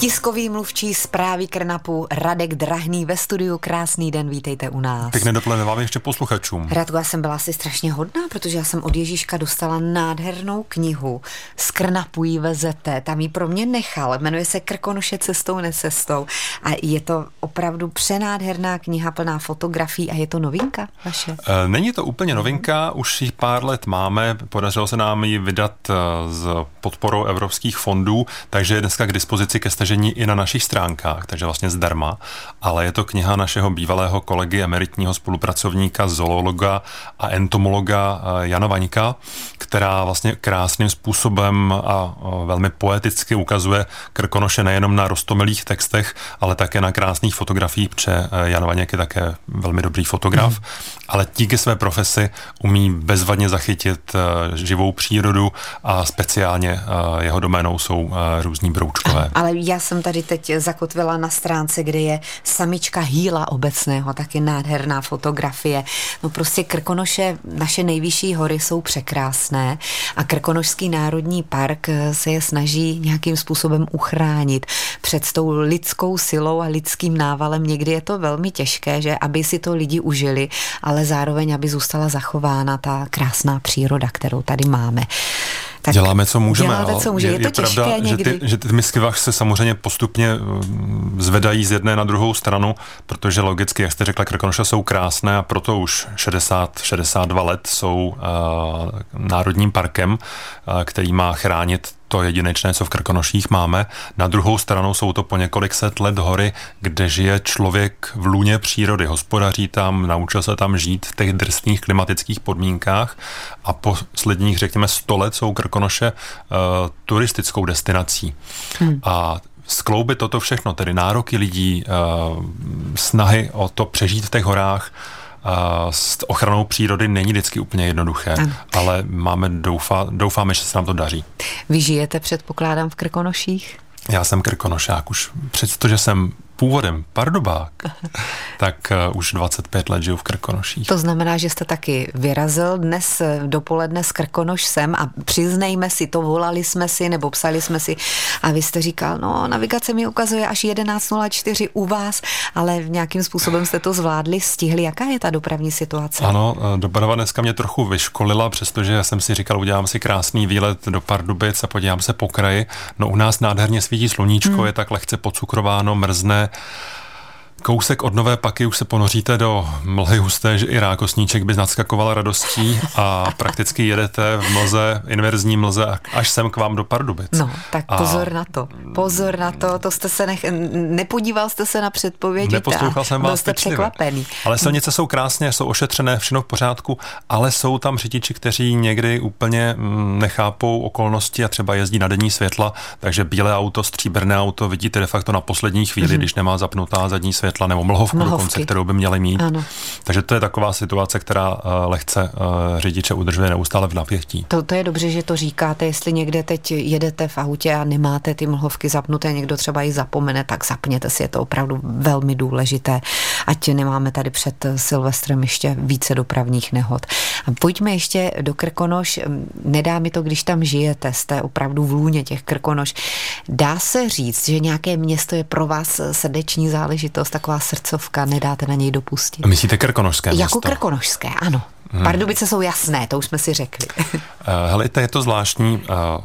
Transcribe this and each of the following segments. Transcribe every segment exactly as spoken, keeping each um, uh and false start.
Tiskový mluvčí Zprávy Krnapu Radek Drahný ve studiu. Krásný den, vítejte u nás. Pěkné dopoledne vám ještě posluchačům. Radku, já jsem byla asi strašně hodná, protože já jsem od Ježíška dostala nádhernou knihu. Z Krnapu ji vezete, tam ji pro mě nechal. Jmenuje se Krkonoše cestou necestou. A je to opravdu přenádherná kniha plná fotografií a je to novinka vaše? Není to úplně novinka, už ji pár let máme. Podařilo se nám ji vydat s podporou evropských fondů, takže je dneska k dispozici ke stažení i na našich stránkách, takže vlastně zdarma, ale je to kniha našeho bývalého kolegy, emeritního spolupracovníka, zoologa a entomologa Jana Vaňka, která vlastně krásným způsobem a velmi poeticky ukazuje Krkonoše nejenom na roztomilých textech, ale také na krásných fotografiích, protože Jan Vaněk je také velmi dobrý fotograf, mm. ale díky své profesi umí bezvadně zachytit živou přírodu a speciálně jeho doménou jsou různí broučkové. Ale já jsem tady teď zakotvila na stránce, kde je samička hýla obecného, taky nádherná fotografie. No prostě Krkonoše, naše nejvyšší hory jsou překrásné a Krkonošský národní park se je snaží nějakým způsobem uchránit před tou lidskou silou a lidským návalem. Někdy je to velmi těžké, že aby si to lidi užili, ale zároveň, aby zůstala zachována ta krásná příroda, kterou tady máme. Tak děláme, co můžeme. Děláte, co může. Je, je to je těžké pravda, někdy. Že ty, že ty misky vah se samozřejmě postupně zvedají z jedné na druhou stranu, protože logicky, jak jste řekla, Krkonoše jsou krásné a proto už šedesát šedesát dva let jsou uh, národním parkem, uh, který má chránit to jedinečné, co v Krkonoších máme. Na druhou stranu jsou to po několik set let hory, kde žije člověk v lůně přírody, hospodaří tam, naučil se tam žít v těch drsných klimatických podmínkách a posledních, řekněme, sto let jsou Krkonoše uh, turistickou destinací. Hmm. A skloubit toto všechno, tedy nároky lidí, uh, snahy o to přežít v těch horách, Uh, s ochranou přírody není vždycky úplně jednoduché, ano. ale máme doufa, doufáme, že se nám to daří. Vy žijete, předpokládám, v Krkonoších? Já jsem Krkonošák už, přestože jsem původem Pardubák, tak uh, už dvacet pět let žiju v Krkonoších. To znamená, že jste taky vyrazil dnes dopoledne z Krkonoš sem a přiznejme si, to volali jsme si nebo psali jsme si a vy jste říkal, no navigace mi ukazuje až jedenáct nula čtyři u vás, ale nějakým způsobem jste to zvládli, stihli. Jaká je ta dopravní situace? Ano, doprava dneska mě trochu vyškolila, přestože jsem si říkal, udělám si krásný výlet do Pardubic a podívám se po kraji. No u nás nádherně svítí sluníčko, hmm. je tak lehce pocukrováno, mrzne. Kousek od Nové Paky už se ponoříte do mlhy husté, že i rákosníček by nadskakoval radostí a prakticky jedete v mlze, inverzní mlze až sem k vám do Pardubic. No, tak pozor a... na to. Pozor na to, to jste se nech... nepodíval jste se na předpovědi. Neposlouchal jsem vás jste překvapený. Ale silnice jsou krásně, jsou ošetřené, všechno v pořádku, ale jsou tam řidiči, kteří někdy úplně nechápou okolnosti a třeba jezdí na denní světla, takže bílé auto, stříbrné auto vidíte de facto na poslední chvíli, mm-hmm. když nemá zapnutá zadní světla nebo mlhovku Mlhovky. dokonce, kterou by měli mít. Ano. Takže to je taková situace, která uh, lehce uh, řidiče udržuje neustále v napětí. To, to je dobře, že to říkáte. Jestli někde teď jedete v autě a nemáte ty mlhovky zapnuté, někdo třeba ji zapomene, tak zapněte si, je to opravdu velmi důležité. Ať nemáme tady před Silvestrem ještě více dopravních nehod. A pojďme ještě do Krkonoš. Nedá mi to, když tam žijete, jste opravdu v lůně těch Krkonoš. Dá se říct, že nějaké město je pro vás srdeční záležitost, taková srdcovka, nedáte na něj dopustit? Myslíte krkonošské město? Jako krkonošské, ano. Hmm. Pardubice jsou jasné, to už jsme si řekli. Hele, to je to zvláštní.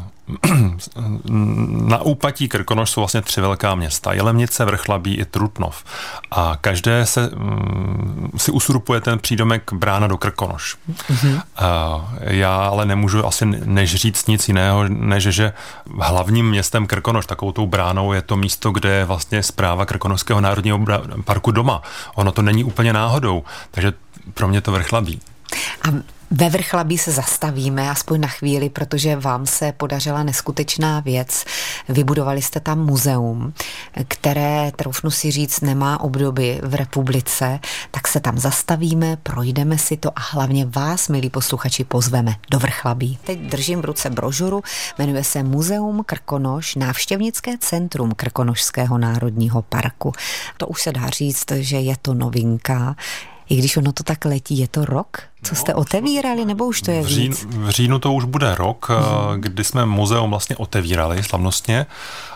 Na úpatí Krkonoš jsou vlastně tři velká města. Jelemnice, Vrchlabí i Trutnov. A každé se um, si usurpuje ten přídomek brána do Krkonoš. Mm-hmm. Uh, já ale nemůžu asi než říct nic jiného, než že hlavním městem Krkonoš, takovou tou bránou, je to místo, kde je vlastně správa Krkonošského národního parku doma. Ono to není úplně náhodou, takže pro mě to Vrchlabí. A ve Vrchlabí se zastavíme aspoň na chvíli, protože vám se podařila neskutečná věc. Vybudovali jste tam muzeum, které, troufnu si říct, nemá obdoby v republice, tak se tam zastavíme, projdeme si to a hlavně vás, milí posluchači, pozveme do Vrchlabí. Teď držím v ruce brožuru, jmenuje se Muzeum Krkonoš, návštěvnické centrum Krkonošského národního parku. To už se dá říct, že je to novinka. I když ono to tak letí, je to rok? Co jste otevírali, nebo už to je v říjnu, víc? V říjnu to už bude rok, hmm. kdy jsme muzeum vlastně otevírali slavnostně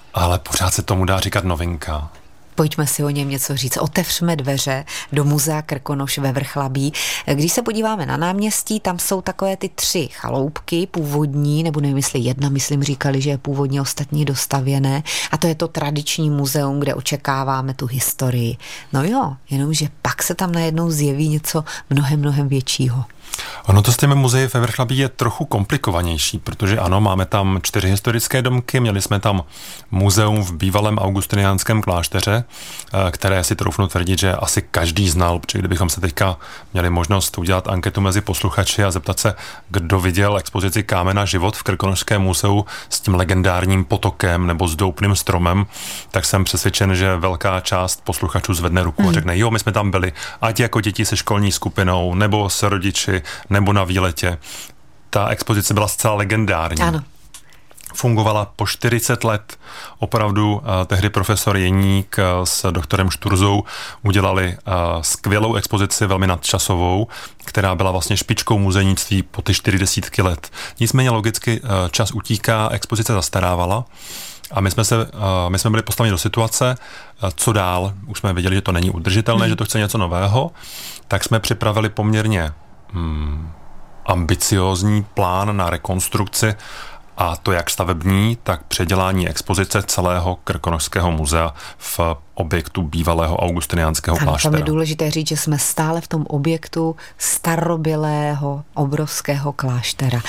ale pořád se tomu dá říkat novinka. Pojďme si o něm něco říct. Otevřme dveře do muzea Krkonoš ve Vrchlabí. Když se podíváme na náměstí, tam jsou takové ty tři chaloupky původní, nebo nevím, jestli jedna, myslím, říkali, že je původně, ostatní dostavěné. A to je to tradiční muzeum, kde očekáváme tu historii. No jo, jenomže pak se tam najednou zjeví něco mnohem, mnohem většího. Ono to s těmi muzeji ve Vrchlabí je trochu komplikovanější, protože ano, máme tam čtyři historické domky, měli jsme tam muzeum v bývalém augustiniánském klášteře, které si troufnu tvrdit, že asi každý znal, protože kdybychom se teďka měli možnost udělat anketu mezi posluchači a zeptat se, kdo viděl expozici Kámen a život v Krkonošském muzeu s tím legendárním potokem nebo s doupným stromem, tak jsem přesvědčen, že velká část posluchačů zvedne ruku hmm. a řekne, jo, my jsme tam byli, ať jako děti se školní skupinou, nebo s rodiči, nebo na výletě. Ta expozice byla zcela legendární. Ano. Fungovala po čtyřicet let. Opravdu uh, tehdy profesor Jeník uh, s doktorem Šturzou udělali uh, skvělou expozici, velmi nadčasovou, která byla vlastně špičkou muzejnictví po ty čtyři desítky let. Nicméně logicky uh, čas utíká, expozice zastarávala. A my jsme, se, uh, my jsme byli postaveni do situace, uh, co dál. Už jsme viděli, že to není udržitelné, hmm. že to chce něco nového. Tak jsme připravili poměrně Hmm, ambiciózní plán na rekonstrukci, a to jak stavební, tak předělání expozice celého Krkonošského muzea v objektu bývalého augustiniánského kláštera. Tam je důležité říct, že jsme stále v tom objektu starobylého obrovského kláštera.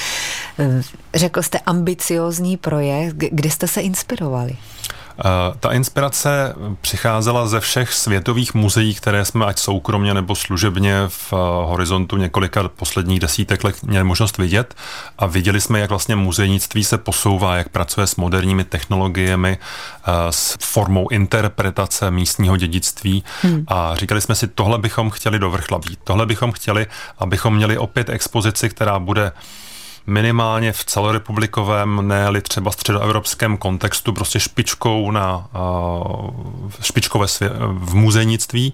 Řekl jste ambiciózní projekt, kde jste se inspirovali? Ta inspirace přicházela ze všech světových muzeí, které jsme ať soukromně nebo služebně v horizontu několika posledních desítek let měli možnost vidět, a viděli jsme, jak vlastně muzejnictví se posouvá, jak pracuje s moderními technologiemi, s formou interpretace místního dědictví hmm. a říkali jsme si, tohle bychom chtěli do Vrchlabí, tohle bychom chtěli, abychom měli opět expozici, která bude minimálně v celorepublikovém, ne-li třeba středoevropském kontextu, prostě špičkou na uh, špičkové svě- v muzejnictví.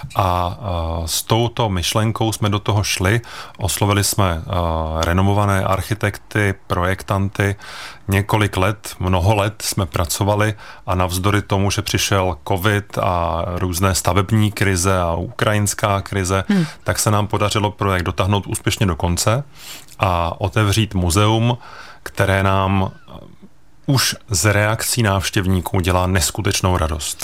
A uh, s touto myšlenkou jsme do toho šli. Oslovili jsme uh, renomované architekty, projektanty. Několik let, mnoho let jsme pracovali a navzdory tomu, že přišel covid a různé stavební krize a ukrajinská krize, hmm. tak se nám podařilo projekt dotáhnout úspěšně do konce a otevřít muzeum, které nám už z reakcí návštěvníků dělá neskutečnou radost.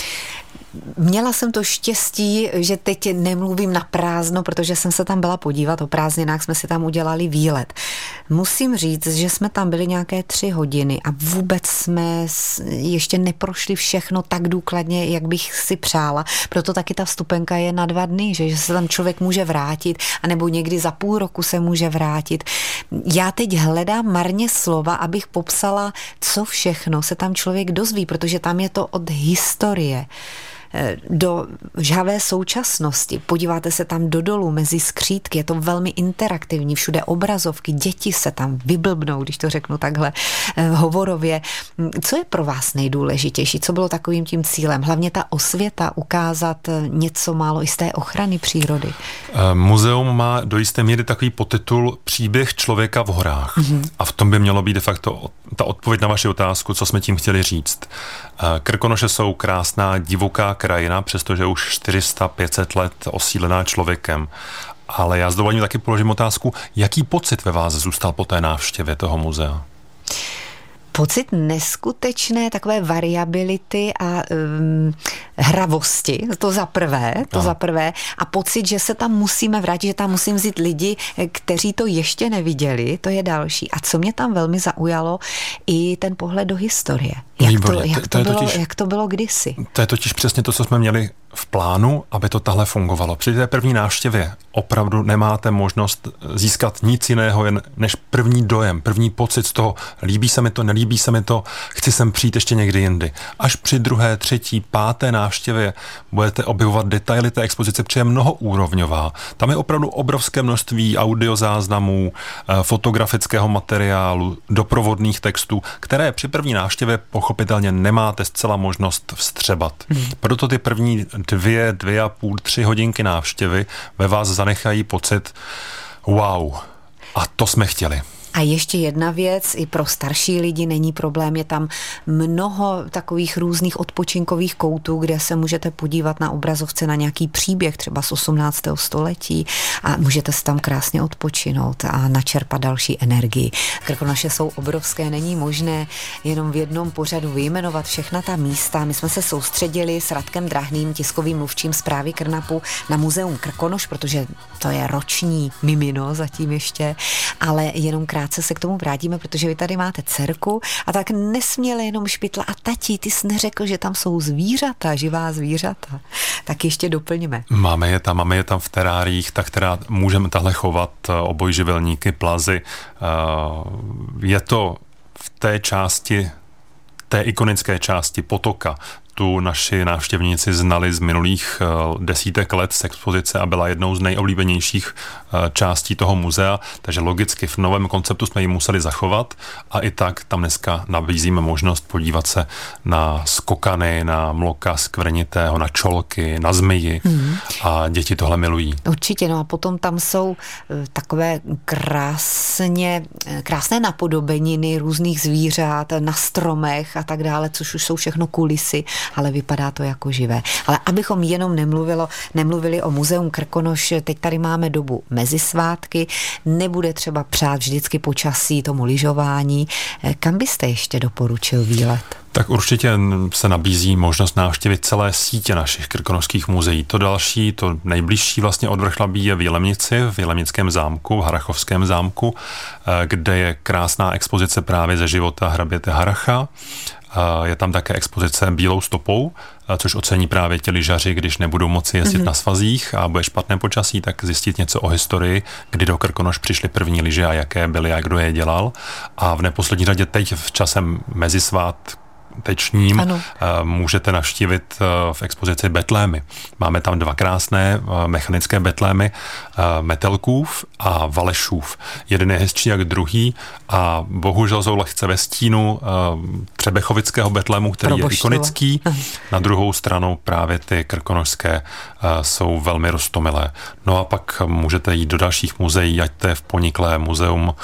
Měla jsem to štěstí, že teď nemluvím na prázdno, protože jsem se tam byla podívat, o prázdninách jsme si tam udělali výlet. Musím říct, že jsme tam byli nějaké tři hodiny a vůbec jsme ještě neprošli všechno tak důkladně, jak bych si přála. Proto taky ta vstupenka je na dva dny, že, že se tam člověk může vrátit, anebo někdy za půl roku se může vrátit. Já teď hledám marně slova, abych popsala, co všechno se tam člověk dozví, protože tam je to od historie do žhavé současnosti. Podíváte se tam do dolu mezi skřítky, je to velmi interaktivní, všude obrazovky, děti se tam vyblbnou, když to řeknu takhle hovorově. Co je pro vás nejdůležitější? Co bylo takovým tím cílem? Hlavně ta osvěta, ukázat něco málo i z té ochrany přírody. Muzeum má do jisté míry takový podtitul Příběh člověka v horách. Mm-hmm. A v tom by mělo být de facto ta odpověď na vaši otázku, co jsme tím chtěli říct. Krkonoše jsou krásná, divoká krajina, přestože už čtyři sta pět set let osídlená člověkem. Ale já s dovolením taky položím otázku, jaký pocit ve vás zůstal po té návštěvě toho muzea? Pocit neskutečné takové variability a um, hravosti, to za prvé, to no. za prvé, a pocit, že se tam musíme vrátit, že tam musím vzít lidi, kteří to ještě neviděli, to je další. A co mě tam velmi zaujalo, i ten pohled do historie. Jak to, jak, to, to, to bylo, totiž, jak to bylo kdysi. To je totiž přesně to, co jsme měli v plánu, aby to tahle fungovalo. Při té první návštěvě opravdu nemáte možnost získat nic jiného, jen než první dojem, první pocit z toho, líbí se mi to, nelíbí se mi to, chci sem přijít ještě někdy jindy. Až při druhé, třetí, páté návštěvě budete objevovat detaily té expozice, protože je mnohoúrovňová. Tam je opravdu obrovské množství audiozáznamů, fotografického materiálu, doprovodných textů, které při první návštěvě pochopitelně nemáte zcela možnost vstřebat. Hmm. Proto ty první dvě, dvě a půl, tři hodinky návštěvy ve vás zanechají pocit wow, a to jsme chtěli. A ještě jedna věc, i pro starší lidi není problém, je tam mnoho takových různých odpočinkových koutů, kde se můžete podívat na obrazovce na nějaký příběh, třeba z osmnáctého století a můžete se tam krásně odpočinout a načerpat další energii. Krkonoše jsou obrovské, není možné jenom v jednom pořadu vyjmenovat všechna ta místa. My jsme se soustředili s Radkem Drahným, tiskovým mluvčím Správy Krnapu, na muzeum Krkonoš, protože to je roční mimino zatím ještě, ale jenom krátce se k tomu vrátíme, protože vy tady máte dcerku a tak nesměle jenom špitla a tati, ty jsi neřekl, že tam jsou zvířata, živá zvířata. Tak ještě doplňme. Máme je tam, máme je tam v teráriích, tak teda můžeme tahle chovat obojživelníky, plazy. Je to v té části, té ikonické části potoka. Tu naši návštěvníci znali z minulých desítek let z expozice a byla jednou z nejoblíbenějších částí toho muzea, takže logicky v novém konceptu jsme ji museli zachovat a i tak tam dneska nabízíme možnost podívat se na skokany, na mloka skvrnitého, na čolky, na zmiji hmm. a děti tohle milují. Určitě, no a potom tam jsou takové krásně, krásné napodobeniny různých zvířat na stromech a tak dále, což už jsou všechno kulisy, ale vypadá to jako živé. Ale abychom jenom nemluvilo, nemluvili o muzeum Krkonoš, teď tady máme dobu mezi svátky, nebude třeba přát vždycky počasí tomu lyžování. Kam byste ještě doporučil výlet? Tak určitě se nabízí možnost návštěvit celé sítě našich krkonošských muzeí. To další, to nejbližší vlastně od Vrchlabí je v Jilemnici, v Jilemnickém zámku, v Harrachovském zámku, kde je krásná expozice právě ze života hraběte Harracha. Je tam také expozice bílou stopou, což ocení právě ti lyžaři, když nebudou moci jezdit mm-hmm. na svazích a bude špatné počasí, tak zjistit něco o historii, kdy do Krkonoš přišly první lyže a jaké byly a kdo je dělal. A v neposlední řadě teď v časem mezisvát tečním ano. můžete navštívit v expozici betlémy. Máme tam dva krásné mechanické betlémy Metelkův a Valešův. Jeden je hezčí jak druhý a bohužel jsou lehce ve stínu třebechovického betlému, který je ikonický. Na druhou stranu právě ty krkonošské jsou velmi roztomilé. No a pak můžete jít do dalších muzeí, ať to je v Poniklé muzeum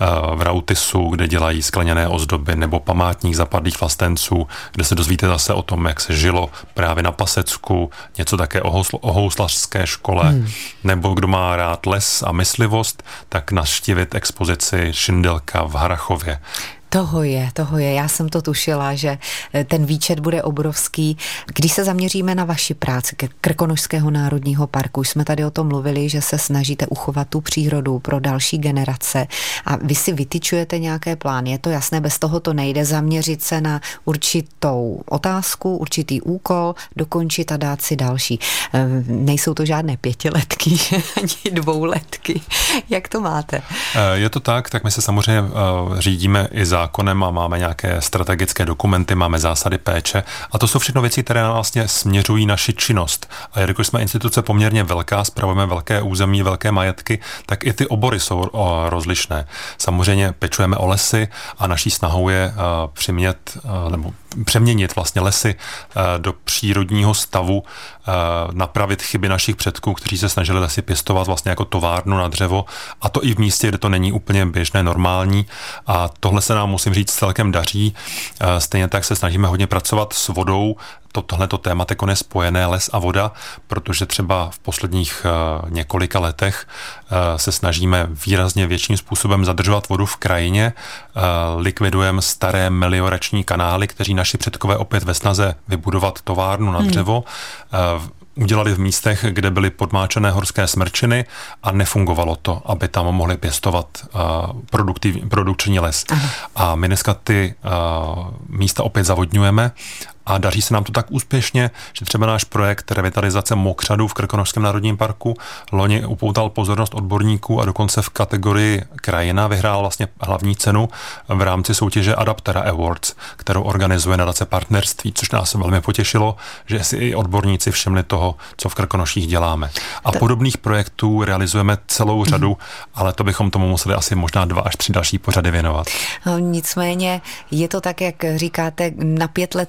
v Rautisu, kde dělají skleněné ozdoby, nebo památník zapadlých vlastenců, kde se dozvíte zase o tom, jak se žilo právě na Pasecku, něco také o, housl- o houslařské škole, hmm. nebo kdo má rád les a myslivost, tak navštívit expozici Šindelka v Harrachově. Toho je, toho je. Já jsem to tušila, že ten výčet bude obrovský. Když se zaměříme na vaši práci Krkonošského národního parku, už jsme tady o tom mluvili, že se snažíte uchovat tu přírodu pro další generace a vy si vytyčujete nějaké plány. Je to jasné, bez toho to nejde, zaměřit se na určitou otázku, určitý úkol, dokončit a dát si další. Nejsou to žádné pětiletky, ani dvouletky. Jak to máte? Je to tak, tak my se samozřejmě řídíme i za zákonem a máme nějaké strategické dokumenty, máme zásady péče a to jsou všechno věci, které vlastně směřují naši činnost. A jelikož jsme instituce poměrně velká, spravujeme velké území, velké majetky, tak i ty obory jsou rozlišné. Samozřejmě pečujeme o lesy a naší snahou je uh, přimět, uh, nebo přeměnit vlastně lesy uh, do přírodního stavu, uh, napravit chyby našich předků, kteří se snažili lesy pěstovat vlastně jako továrnu na dřevo a to i v místě, kde to není úplně běžné, normální a tohle se nám, musím říct, celkem daří. Stejně tak se snažíme hodně pracovat s vodou. Tohleto téma je spojené les a voda, protože třeba v posledních uh, několika letech uh, se snažíme výrazně větším způsobem zadržovat vodu v krajině. Uh, likvidujeme staré meliorační kanály, kteří naši předkové opět ve snaze vybudovat továrnu na dřevo uh, udělali v místech, kde byly podmáčené horské smrčiny a nefungovalo to, aby tam mohli pěstovat uh, produktiv, produkční les. Aha. A my dneska ty uh, místa opět zavodňujeme a daří se nám to tak úspěšně, že třeba náš projekt revitalizace mokřadů v Krkonošském národním parku loni upoutal pozornost odborníků a dokonce v kategorii krajina vyhrál vlastně hlavní cenu v rámci soutěže Adaptera Awards, kterou organizuje nadace Partnerství, což nás velmi potěšilo, že si i odborníci všimli toho, co v Krkonoších děláme. A to... podobných projektů realizujeme celou řadu, mm. ale to bychom tomu museli asi možná dva až tři další pořady věnovat. No, nicméně je to tak, jak říkáte, na pět let to není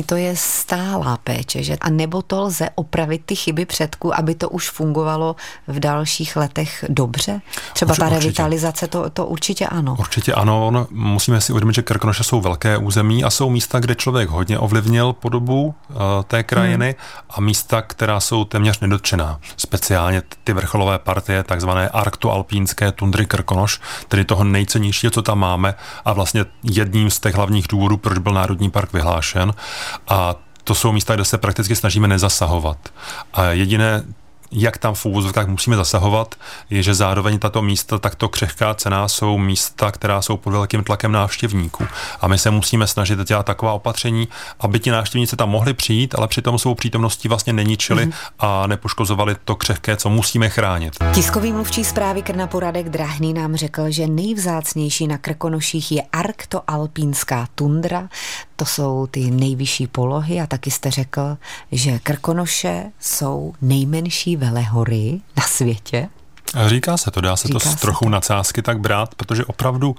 to je stálá péče, že? A nebo to lze opravit ty chyby předků, aby to už fungovalo v dalších letech dobře? Třeba Určitě, ta revitalizace, to, to určitě ano. Určitě ano, no, musíme si uvědomit, že Krkonoše jsou velké území a jsou místa, kde člověk hodně ovlivnil podobu uh, té krajiny hmm. a místa, která jsou téměř nedotčená. Speciálně ty vrcholové partie, takzvané arktoalpínské tundry Krkonoš, tedy toho nejcennějšího, co tam máme a vlastně jedním z těch hlavních důvodů, proč byl Národní park vyhlášen. A to jsou místa, kde se prakticky snažíme nezasahovat. A jediné, jak tam v úvozovkách musíme zasahovat, je, že zároveň tato místa, takto křehká cenná, jsou místa, která jsou pod velkým tlakem návštěvníků. A my se musíme snažit dělat taková opatření, aby ti návštěvníci tam mohli přijít, ale přitom svou přítomností vlastně neničili mm-hmm. a nepoškozovali to křehké, co musíme chránit. Tiskový mluvčí zprávy Krnapu Radek Drahný nám řekl, že nejvzácnější na Krkonoších je arktoalpínská tundra. To jsou ty nejvyšší polohy a taky jste řekl, že Krkonoše jsou nejmenší velehory na světě. Říká se to, dá se Říká to s trochu to. nadsázky tak brát, protože opravdu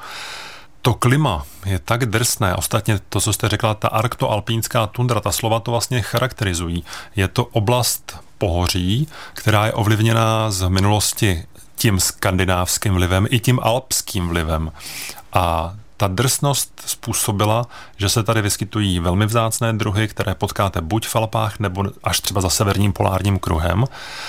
to klima je tak drsné. Ostatně to, co jste řekla, ta arktoalpínská tundra, ta slova to vlastně charakterizují. Je to oblast pohoří, která je ovlivněná z minulosti tím skandinávským vlivem i tím alpským vlivem. A ta drsnost způsobila, že se tady vyskytují velmi vzácné druhy, které potkáte buď v Alpách, nebo až třeba za severním polárním kruhem,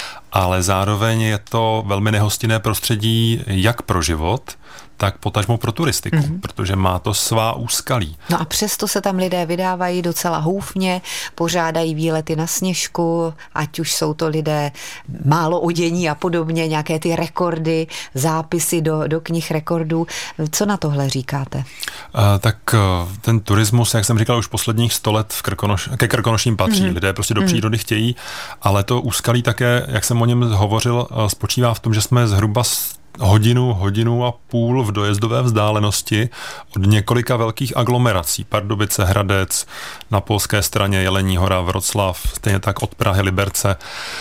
ale zároveň je to velmi nehostinné prostředí jak pro život, tak potažmo pro turistiku, mm-hmm. protože má to svá úskalí. No a přesto se tam lidé vydávají docela houfně, pořádají výlety na sněžku, ať už jsou to lidé málo odění a podobně, nějaké ty rekordy, zápisy do, do knih rekordů. Co na tohle říkáte? Uh, tak uh, ten turismus, jak jsem říkal, už posledních sto let v Krkonoš, ke Krkonoším patří. Mm-hmm. Lidé prostě do přírody mm-hmm. chtějí, ale to úskalí také, jak jsem o něm hovořil, uh, spočívá v tom, že jsme zhruba hodinu, hodinu a půl v dojezdové vzdálenosti od několika velkých aglomerací. Pardubice, Hradec, na polské straně Jelení hora, Vroclav, stejně tak od Prahy, Liberce.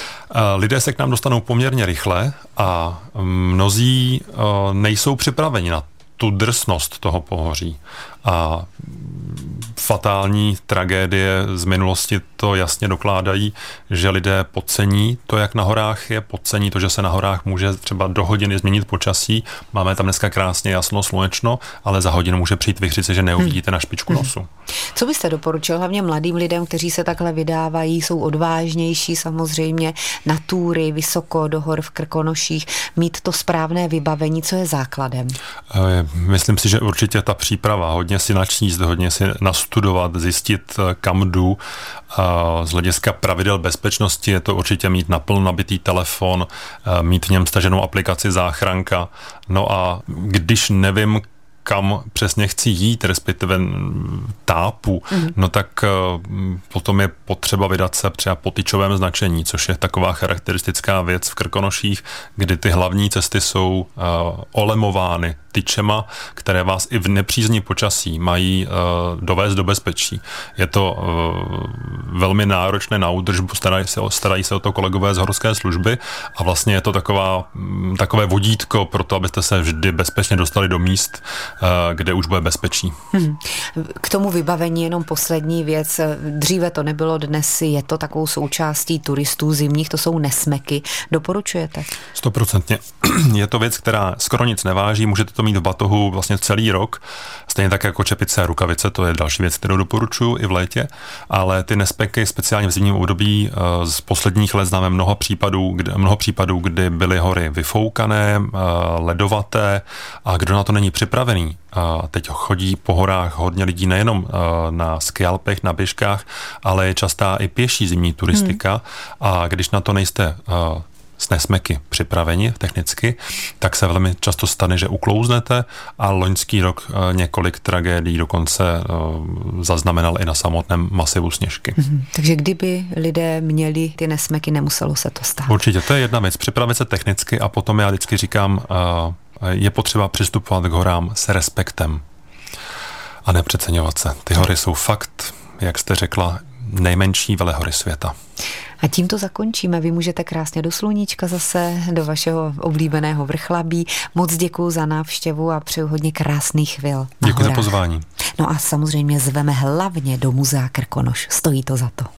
Lidé se k nám dostanou poměrně rychle a mnozí nejsou připraveni na tu drsnost toho pohoří. A fatální tragédie z minulosti to jasně dokládají, že lidé podcení to, jak na horách je, podcení to, že se na horách může třeba do hodiny změnit počasí. Máme tam dneska krásně jasno, slunečno, ale za hodinu může přijít vichřice, že neuvidíte hmm. na špičku nosu. Co byste doporučil hlavně mladým lidem, kteří se takhle vydávají, jsou odvážnější samozřejmě na túry vysoko do hor v Krkonoších, mít to správné vybavení, co je základem? Myslím si, že určitě ta příprava, hodně si načíst, hodně si nastudovat, zjistit, kam jdu. Z hlediska pravidel bezpečnosti je to určitě mít naplno nabitý telefon, mít v něm staženou aplikaci záchranka. No a když nevím, kam přesně chci jít, respektive tápu, mm. no tak uh, potom je potřeba vydat se třeba po tyčovém značení, což je taková charakteristická věc v Krkonoších, kdy ty hlavní cesty jsou uh, olemovány tyčema, které vás i v nepřízní počasí mají uh, dovést do bezpečí. Je to uh, velmi náročné na údržbu, starají se, starají se o to kolegové z horské služby a vlastně je to taková, um, takové vodítko pro to, abyste se vždy bezpečně dostali do míst, uh, kde už bude bezpečí. Hmm. K tomu vybavení jenom poslední věc. Dříve to nebylo, dnes je to takovou součástí turistů zimních, to jsou nesmeky. Doporučujete? Stoprocentně. Je to věc, která skoro nic neváží, můžete to mít v batohu vlastně celý rok, stejně tak jako čepice a rukavice, to je další věc, kterou doporučuji i v létě, ale ty nespeky speciálně v zimním období z posledních let známe mnoho případů, kdy, mnoho případů, kdy byly hory vyfoukané, ledovaté a kdo na to není připravený, a teď chodí po horách hodně lidí nejenom na skialpech, na běžkách, ale je častá i pěší zimní turistika hmm. a když na to nejste s nesmeky připraveni technicky, tak se velmi často stane, že uklouznete a loňský rok několik tragédií dokonce zaznamenal i na samotném masivu Sněžky. Mm-hmm. Takže kdyby lidé měli ty nesmeky, nemuselo se to stát. Určitě, to je jedna věc. Připravit se technicky a potom já vždycky říkám, je potřeba přistupovat k horám s respektem a nepřeceňovat se. Ty hory jsou fakt, jak jste řekla, nejmenší velehory světa. A tím to zakončíme. Vy můžete krásně do sluníčka zase, do vašeho oblíbeného Vrchlabí. Moc děkuju za návštěvu a přeju hodně krásných chvil. Děkuji za pozvání. No a samozřejmě zveme hlavně do muzea Krkonoš. Stojí to za to.